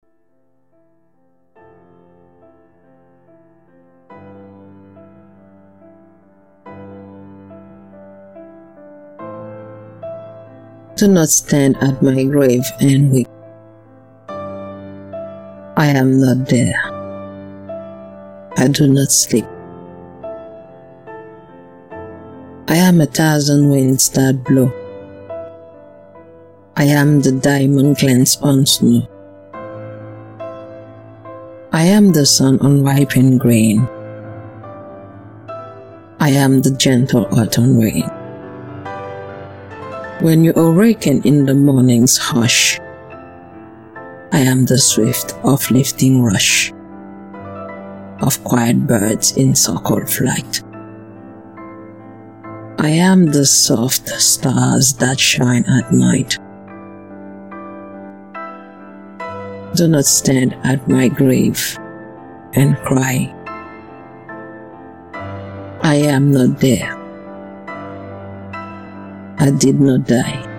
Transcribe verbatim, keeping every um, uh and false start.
Do not stand at my grave and weep. I am not there. I do not sleep. I am a thousand winds that blow. I am the diamond cleansed on snow. I am the sun on ripened grain. I am the gentle autumn rain. When you awaken in the morning's hush, I am the swift, uplifting rush of quiet birds in circle flight. I am the soft stars that shine at night. Do not stand at my grave and cry. I am not there. I did not die.